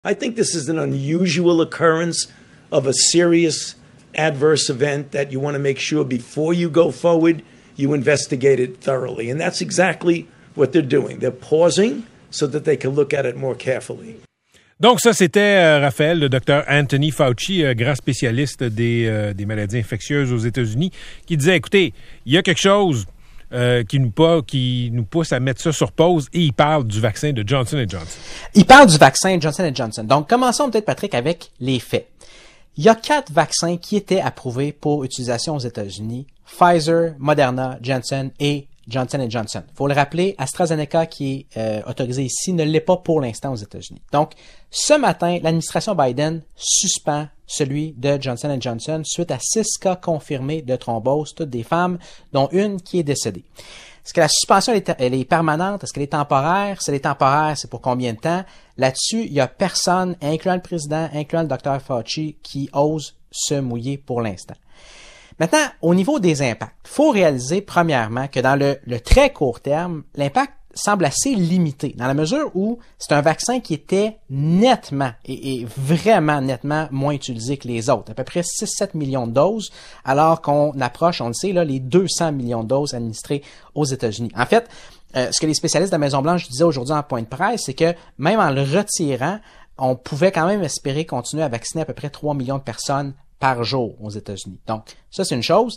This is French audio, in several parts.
I think this is an unusual occurrence of a serious adverse event that you want to make sure before you go forward, you investigate it thoroughly. And that's exactly what they're doing. They're pausing so that they can look at it more carefully. Donc ça, c'était Raphaël, le docteur Anthony Fauci, grand spécialiste des maladies infectieuses aux États-Unis, qui disait, écoutez, il y a quelque chose qui nous pousse à mettre ça sur pause, et il parle du vaccin de Johnson & Johnson. Il parle du vaccin Johnson & Johnson. Donc, commençons peut-être, Patrick, avec les faits. Il y a 4 vaccins qui étaient approuvés pour utilisation aux États-Unis. Pfizer, Moderna, Janssen et Johnson & Johnson. Il faut le rappeler, AstraZeneca, qui est autorisé ici, ne l'est pas pour l'instant aux États-Unis. Donc, ce matin, l'administration Biden suspend celui de Johnson & Johnson suite à 6 cas confirmés de thrombose, toutes des femmes, dont une qui est décédée. Est-ce que la suspension elle est permanente? Est-ce qu'elle est temporaire? Si elle est temporaire, c'est pour combien de temps? Là-dessus, il n'y a personne, incluant le président, incluant le Dr Fauci, qui ose se mouiller pour l'instant. Maintenant, au niveau des impacts, il faut réaliser premièrement que dans le très court terme, l'impact semble assez limité, dans la mesure où c'est un vaccin qui était nettement et vraiment nettement moins utilisé que les autres, à peu près 6-7 millions de doses, alors qu'on approche, on le sait, là, les 200 millions de doses administrées aux États-Unis. En fait, ce que les spécialistes de la Maison-Blanche disaient aujourd'hui en point de presse, c'est que même en le retirant, on pouvait quand même espérer continuer à vacciner à peu près 3 millions de personnes par jour aux États-Unis. Donc, ça, c'est une chose.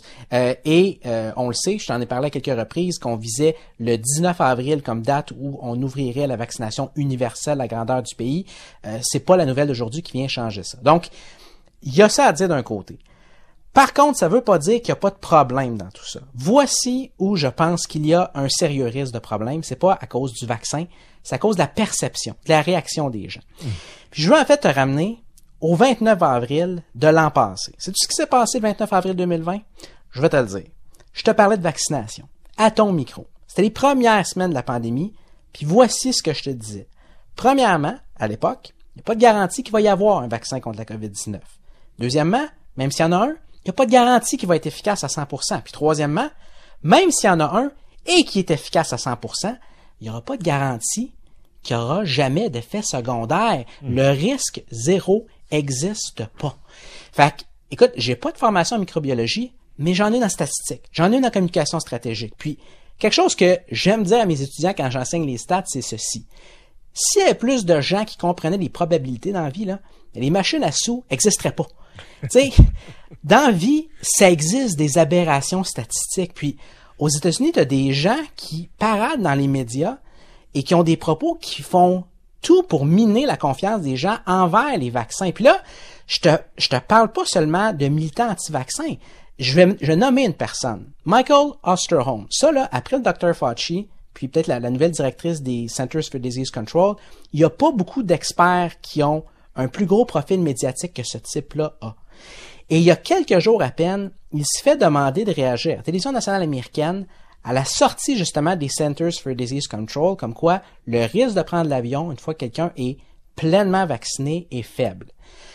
On le sait, je t'en ai parlé à quelques reprises, qu'on visait le 19 avril comme date où on ouvrirait la vaccination universelle à grandeur du pays. C'est pas la nouvelle d'aujourd'hui qui vient changer ça. Donc, il y a ça à dire d'un côté. Par contre, ça veut pas dire qu'il n'y a pas de problème dans tout ça. Voici où je pense qu'il y a un sérieux risque de problème. C'est pas à cause du vaccin, c'est à cause de la perception, de la réaction des gens. Puis je veux en fait te ramener au 29 avril de l'an passé. Sais-tu ce qui s'est passé le 29 avril 2020? Je vais te le dire. Je te parlais de vaccination, à ton micro. C'était les premières semaines de la pandémie, puis voici ce que je te disais. Premièrement, à l'époque, il n'y a pas de garantie qu'il va y avoir un vaccin contre la COVID-19. Deuxièmement, même s'il y en a un, il n'y a pas de garantie qu'il va être efficace à 100%. Puis troisièmement, même s'il y en a un et qui est efficace à 100%, il n'y aura pas de garantie qu'il n'y aura jamais d'effet secondaire. Le risque zéro existe pas. Fait que, écoute, j'ai pas de formation en microbiologie, mais j'en ai une en statistique. J'en ai une en communication stratégique. Puis, quelque chose que j'aime dire à mes étudiants quand j'enseigne les stats, c'est ceci. S'il y avait plus de gens qui comprenaient les probabilités dans la vie, là, les machines à sous n'existeraient pas. Tu sais, dans la vie, ça existe des aberrations statistiques. Puis, aux États-Unis, tu as des gens qui paradent dans les médias et qui ont des propos qui font tout pour miner la confiance des gens envers les vaccins. Puis là, je te parle pas seulement de militants anti-vaccins. Je vais nommer une personne. Michael Osterholm. Ça, là, après le Dr Fauci, puis peut-être la nouvelle directrice des Centers for Disease Control, il y a pas beaucoup d'experts qui ont un plus gros profil médiatique que ce type-là a. Et il y a quelques jours à peine, il se fait demander de réagir à la télévision nationale américaine à la sortie justement des Centers for Disease Control, comme quoi le risque de prendre l'avion une fois que quelqu'un est pleinement vacciné est faible.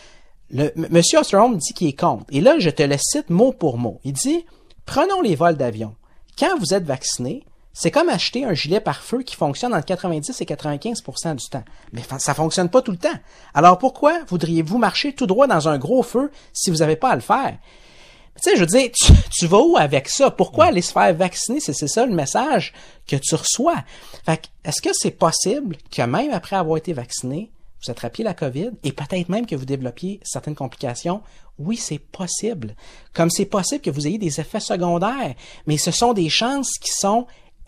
Monsieur Osterholm dit qu'il est contre. Et là, je te le cite mot pour mot. Il dit, prenons les vols d'avion. Quand vous êtes vacciné, c'est comme acheter un gilet pare-feu qui fonctionne entre 90 et 95% du temps. Mais ça fonctionne pas tout le temps. Alors pourquoi voudriez-vous marcher tout droit dans un gros feu si vous n'avez pas à le faire? Tu sais, je veux dire, tu vas où avec ça? Pourquoi aller se faire vacciner? C'est ça le message que tu reçois. Fait que, est-ce que c'est possible que même après avoir été vacciné, vous attrapiez la COVID et peut-être même que vous développiez certaines complications? Oui, c'est possible. Comme c'est possible que vous ayez des effets secondaires. Mais ce sont des chances qui sont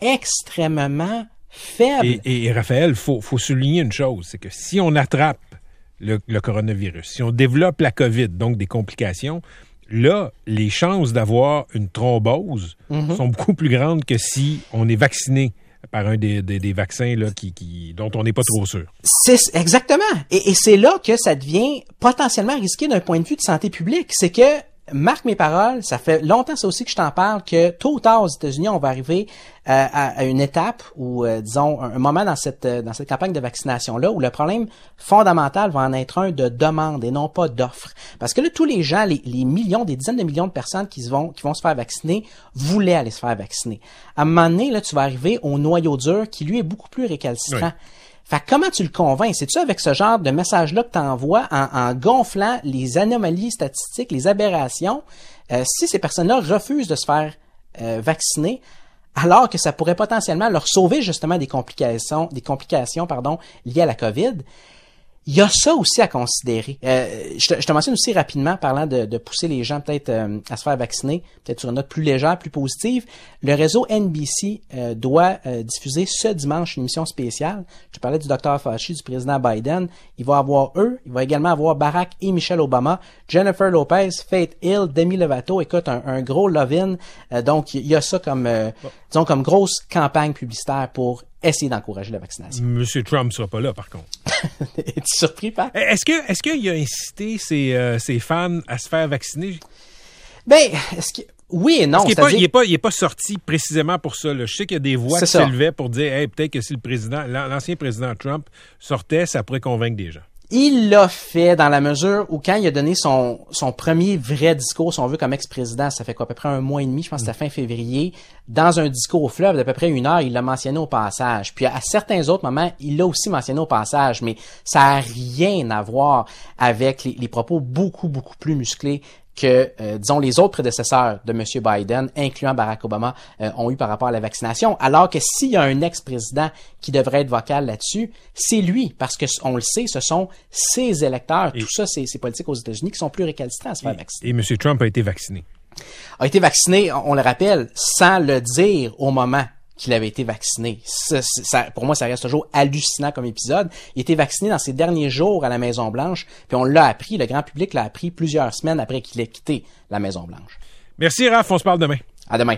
extrêmement faibles. Et Raphaël, faut souligner une chose, c'est que si on attrape le coronavirus, si on développe la COVID, donc des complications, là, les chances d'avoir une thrombose sont beaucoup plus grandes que si on est vacciné par un des vaccins là, dont on n'est pas trop sûr. C'est exactement. Et c'est là que ça devient potentiellement risqué d'un point de vue de santé publique. C'est que, marque mes paroles, ça fait longtemps ça aussi que je t'en parle, que tôt ou tard aux États-Unis, on va arriver à une étape ou disons un moment dans cette campagne de vaccination-là où le problème fondamental va en être un de demande et non pas d'offre. Parce que là, tous les gens, les millions, des dizaines de millions de personnes qui vont se faire vacciner, voulaient aller se faire vacciner. À un moment donné, là, tu vas arriver au noyau dur qui, lui, est beaucoup plus récalcitrant. Oui. Fait que comment tu le convaincs? C'est-tu avec ce genre de message-là que tu envoies en gonflant les anomalies statistiques, les aberrations, si ces personnes-là refusent de se faire vacciner, alors que ça pourrait potentiellement leur sauver justement des complications, liées à la COVID? Il y a ça aussi à considérer. Je te mentionne aussi rapidement, parlant de pousser les gens peut-être à se faire vacciner, peut-être sur une note plus légère, plus positive. Le réseau NBC doit diffuser ce dimanche une émission spéciale. Je te parlais du Dr. Fauci, du président Biden. Il va également avoir Barack et Michelle Obama, Jennifer Lopez, Faith Hill, Demi Lovato. Écoute, un gros love-in. Donc, il y a ça comme grosse campagne publicitaire pour essayer d'encourager la vaccination. Monsieur Trump sera pas là, par contre. Es-tu surpris, Pat? Est-ce qu'il a incité ses fans à se faire vacciner? Ben, oui et non. Il est pas sorti précisément pour ça, là. Je sais qu'il y a des voix qui s'élevaient pour dire, peut-être que si l'ancien président Trump sortait, ça pourrait convaincre des gens. Il l'a fait dans la mesure où quand il a donné son premier vrai discours, si on veut, comme ex-président, ça fait quoi, à peu près 1 mois et demi, je pense que c'était fin février, dans un discours au fleuve d'à peu près 1 heure, il l'a mentionné au passage. Puis à certains autres moments, il l'a aussi mentionné au passage, mais ça a rien à voir avec les propos beaucoup, beaucoup plus musclés que, disons, les autres prédécesseurs de M. Biden, incluant Barack Obama, ont eu par rapport à la vaccination. Alors que s'il y a un ex-président qui devrait être vocal là-dessus, c'est lui, parce que on le sait, ce sont ses électeurs, tout ça, c'est politiques aux États-Unis qui sont plus récalcitrants à se faire vacciner. Et M. Trump a été vacciné. A été vacciné, on le rappelle, sans le dire au moment qu'il avait été vacciné. Ça, pour moi, ça reste toujours hallucinant comme épisode. Il a été vacciné dans ses derniers jours à la Maison-Blanche, puis on l'a appris, le grand public l'a appris plusieurs semaines après qu'il ait quitté la Maison-Blanche. Merci, Raph. On se parle demain. À demain.